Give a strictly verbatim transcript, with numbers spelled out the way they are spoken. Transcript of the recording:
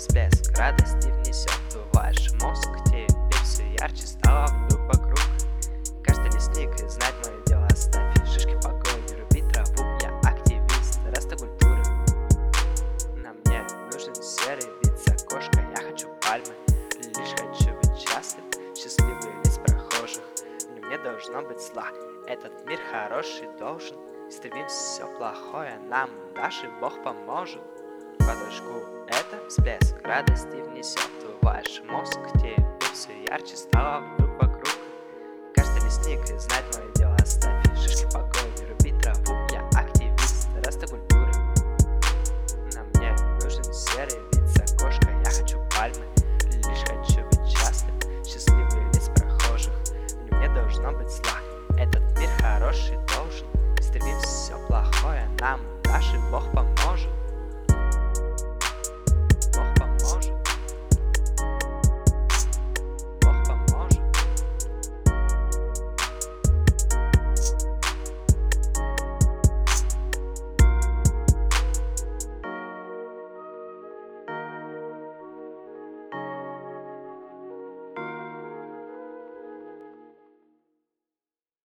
всплеск радости внесет в ваш мозг. Теперь все ярче стало вдруг вокруг. Каждый лесник знает мое дело. Ставь шишки в погоне, руби траву. Я активист роста культуры. На мне нужен серый вид с окошка. Я хочу пальмы, лишь хочу быть счастлив. Счастливый лес прохожих. Но мне должно быть зла. Этот мир хороший должен истребить все плохое. Нам даже Бог поможет. Подожгу это всплеск радости внесет в ваш мозг. Теперь все ярче стало вдруг вокруг. Каждый лесник знает мое дело. Оставь шишки в погоне, руби траву. Я активист роста культуры. На мне нужен серый вид с окошка. Я хочу пальмы, лишь хочу быть счастлив. Счастливый лес прохожих. Но мне должно быть зла. Этот мир хороший должен истребить все плохое. Нам даже Бог поможет.